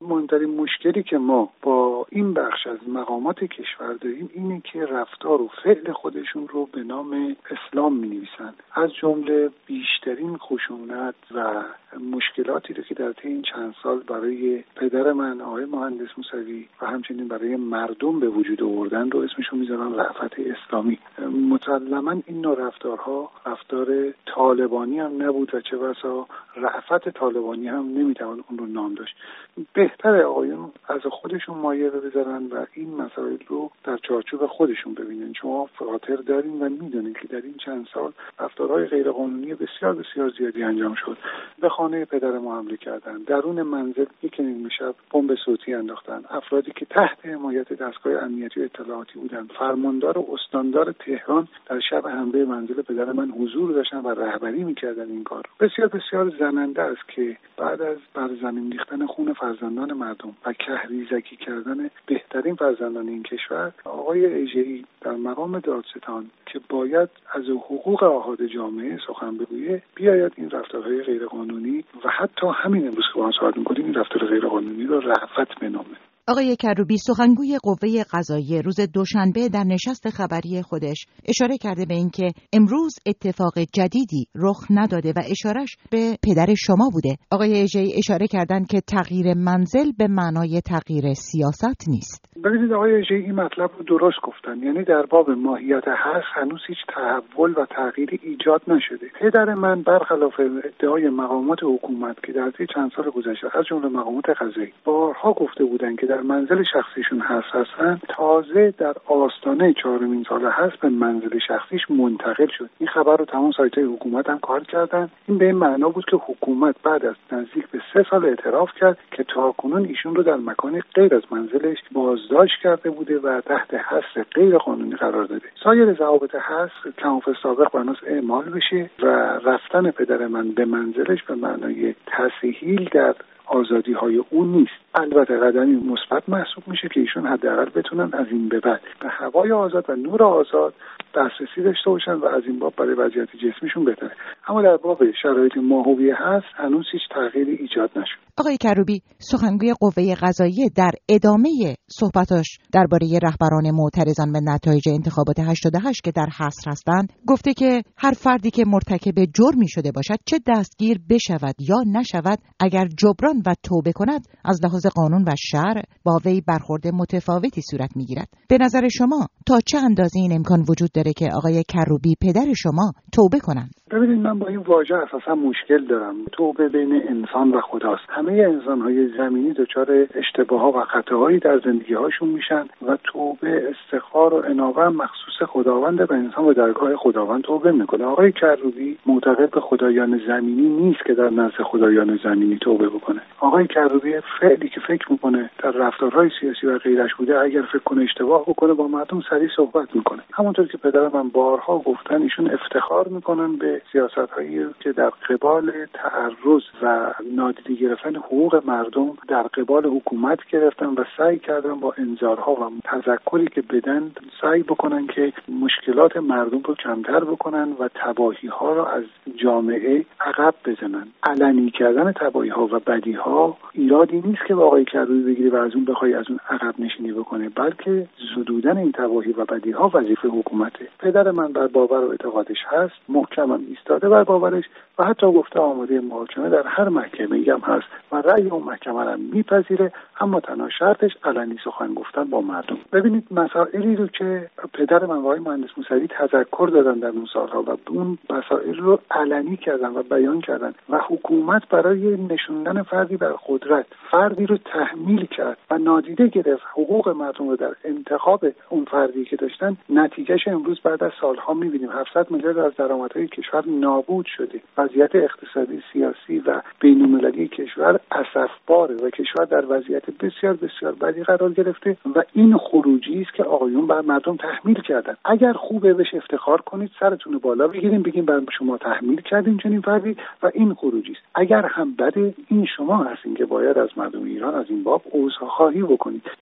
مهمترین مشکلی که ما با این بخش از مقامات کشور داریم اینه که رفتار و فعل خودشون رو به نام اسلام می‌نویسن. از جمله بیشترین خشونت و مشکلاتی رو که در طی این چند سال برای پدر من آقای مهندس موسوی و همچنین برای مردم به وجود آوردن رو اسمشون میذارن رأفت اسلامی. مسلماً این نوع رفتارها رفتار طالبانی هم نبود و چه بسا رأفت طالبانی هم نمیتوان اون رو نام داشت. بهتره آقایون از خودشون مایه بذارن و این مسائل رو در چارچوب خودشون ببینن. شما خاطر دارین و میدونید که در این چند سال رفتارهای غیرقانونی بسیار بسیار زیادی انجام شد. به خانه پدر ما حمله کردن، درون منزل یک نیم شب بمب صوتی انداختن، افرادی که تحت حمایت دستگاه امنیتی و اطلاعاتی بودند، فرماندار و استاندار تهران در شب حمله منزل پدر من حضور داشتن و رهبری میکردن این کار. بسیار بسیار زننده است که بعد از بر زمین ریختن خون فرزندان مردم و کهریزکی کردن بهترین فرزندان این کشور، آقای ایجه‌ای در مقام دادستان که باید از حقوق آحاد جامعه سخن بگویه، بیاید این رفتارهای غیرقانونی و حتی همین امروز که با هم صحبت می‌کنیم این رفتار غیرقانونی رو رأفت بنامه. آقای کروبی، سخنگوی قوه قضاییه روز دوشنبه در نشست خبری خودش اشاره کرده به اینکه امروز اتفاق جدیدی رخ نداده و اشارش به پدر شما بوده. آقای ایجه‌ای اشاره کردند که تغییر منزل به معنای تغییر سیاست نیست. ببینید آقای ایجه‌ای این مطلب رو درست گفتن، یعنی در باب ماهیت هست هنوز هیچ تحول و تغییری ایجاد نشده. پدر من برخلاف ادعای مقامات حکومت که در طی چند سال گذشته از جمله مقامات قضایی بارها گفته بودند که در منزل شخصیشون هستن، تازه در آستانه 4مین سال هست به منزل شخصیش منتقل شد. این خبر رو تمام سایت‌های حکومت هم کار کردن. این به این معنا بود که حکومت بعد از نزدیک به 3 سال اعتراف کرد که تاکنون ایشون رو در مکان غیر از منزلش بازداشت کرده بوده و تحت حبس غیر قانونی قرار داده. سایر ضوابط حبس کماف سابق بناس اعمال بشه و رفتن پدر من به منزلش به معنای تسهیل در آزادی‌های اون نیست. البته قدمی مثبت محسوب میشه که ایشون حداقل بتونن از این به بعد به هوای آزاد و نور آزاد دسترسی داشته باشن و از این باب برای وضعیت جسمیشون بهتره. اما در باب شرایط ماهویه هست هنوز هیچ تغییری ایجاد نشد. آقای کروبی، سخنگوی قوه قضاییه در ادامه صحبتاش درباره رهبران معترضان به نتایج انتخابات 88 که در حصر هستند گفته که هر فردی که مرتکب جرمی شده باشد، چه دستگیر بشود یا نشود، اگر جبران و توبه کند از لحاظ قانون و شرع با وی برخورد متفاوتی صورت میگیرد. به نظر شما تا چه اندازه این امکان وجود داره که آقای کروبی پدر شما توبه کنند؟ ببینید من با این واژه اساسا مشکل دارم. توبه بین انسان و خداست. همه انسان‌های زمینی دچار اشتباه‌ها و خطاهایی در زندگی‌هاشون میشن و توبه، استغفار و انابه مخصوص خداوند و انسان به درگاه خداوند توبه میکنه. آقای کروبی معتقد به خدایان زمینی نیست که در نزد خدایان زمینی توبه بکنه. آقای کروبی فعلی که فکر میکنه در رفتارهای سیاسی و غیرش بوده، اگر فکر کنه اشتباه بکنه با مردم سریع صحبت میکنه. همونطور که پدر من بارها گفتن، ایشون افتخار میکنن به سیاست‌هایی که در قبال تعرض و نادیده گرفتن حقوق مردم در قبال حکومت گرفتن و سعی کردن با انذارها و تذکری که بدن سعی بکنن که مشکلات مردم رو کمتر بکنن و تباهی‌ها رو از جامعه عقب بزنن. علنی کردن تباهی‌ها و بدی‌ها ایرادی نیست که با آقای کروبی بگیری و از اون بخوای از اون عقب نشینی بکنه، بلکه زدودن این تباهی و بدی‌ها وظیفه حکومته. پدر من بر باور و اعتقادش هست، محکماً ایستاده بر باورش و حتی گفته آماده محاکمه در هر محکمه‌ای هم هست و رأی اون محکمه را میپذیره، اما تنها شرطش علنی سخن گفتن با مردم. ببینید مسائلی رو که پدر من آقای مهندس موسوی تذکر دادن در اون سالها و اون مسائل رو علنی کردن و بیان کردن و حکومت برای نشوندن فردی بر قدرت فردی رو تحمیل کرد و نادیده گرفت حقوق مردم رو در انتخاب اون فردی که داشتن. نتیجهش امروز بعد از سالها می‌بینیم 700 میلیارد از درآمدهای کشور نابود شده. وضعیت اقتصادی، سیاسی و بین‌المللی کشور اسفباره و کشور در وضعیت بسیار بسیار بدی قرار گرفته و این خروجی است که آقایون بر مردم تحمیل کردن. اگر خوبه بهش افتخار کنید، سرتون بالا بگیرین، بگین بر شما تحمیل کردین چنین فردی و این خروجی است. اگر هم بده، این شما هستین که باید از مردم ایران از این باب عذرخواهی بکنید.